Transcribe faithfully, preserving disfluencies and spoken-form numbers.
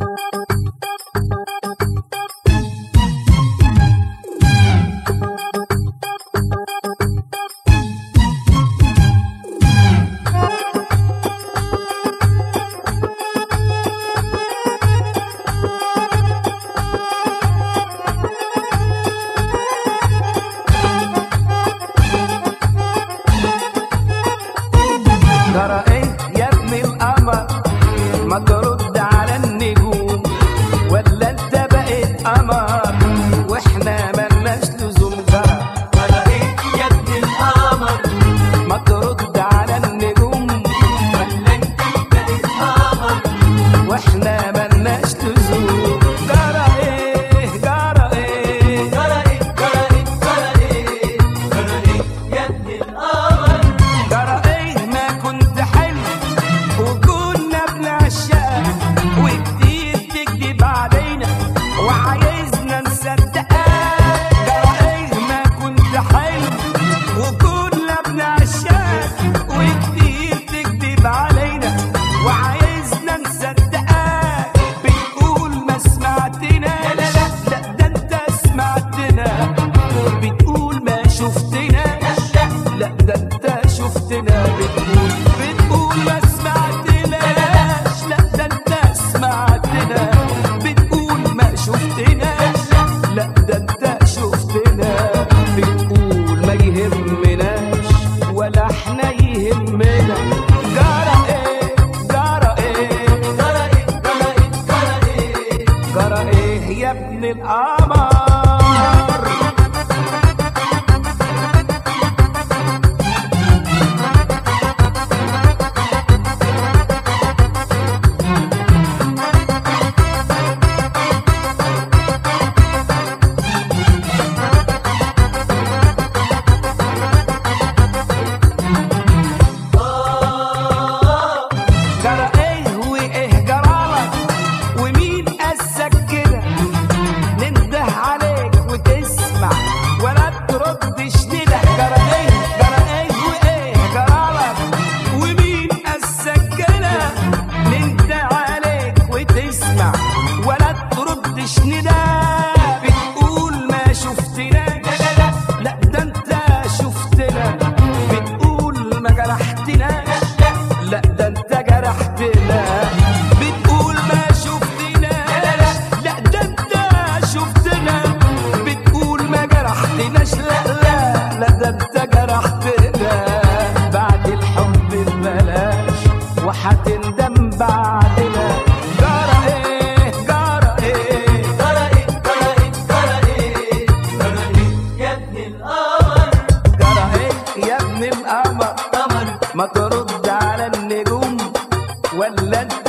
ترى ايه يا ابن القمر ما ترد على النجوم، ولا انت بقيت قمر واحنا ملناش لزوم؟ ترى ترى ايه يا ابن القمر ما ترد على النجوم، ولا انت بقيت قمر واحنا ملناش لزوم. ترى ايه ترى ايه ترى ايه ترى ايه ترى ايه ترى ايه يا ابن القمر ترى ايه ما كنت حلو وكنا بنعشقك، وكتير تكدب علينا وعايزنا نصدقك. ترى ايه ما كنت حلو وكنا بنعشقك، وكتير تكدب علينا وعايزنا نصدقك. بتقول ما سمعتنا، لا لا لا لا ده انت سمعتنا. بتقول ما شفتنا، لا ده انت شفتنا. بتقول بتقول ما سمعتناش، لا ده انت سمعتنا. بتقول ما شفتناش، لا ده انت شفتنا. بتقول ما يهمناش ولا احنا يهمنا. جرى ايه جرى ايه ترى ايه ترى ايه ترى ايه جرى ايه يا ابن القمر؟ جرى ايه وايه جرالك ومين قاسك كده؟ ننده عليك وتسمع ولا تردش ندى. جرى ايه جرى ايه وايه جرالك ومين قاسك كده؟ ننده عليك وتسمع ولا تردش ندى. بتقول ما شفتنا، لا لا لا لا ده انت شفتنا. بتقول ما جرحتنا، لا ده انت جرحتنا. بتقول ما شفتنا، لا لا لا ده انت شفتنا. بتقول ما جرحتناش، لا لا لا ده انت جرحتنا. بعد الحب ببلاش وهتندم بعدنا. جرى ايه جرى ايه ترى ايه ترى ايه ترى ايه ترى ايه يا ابن القمر جرى ايه يا ابن القمر؟ قمر ما ترد على النجوم، ولا انت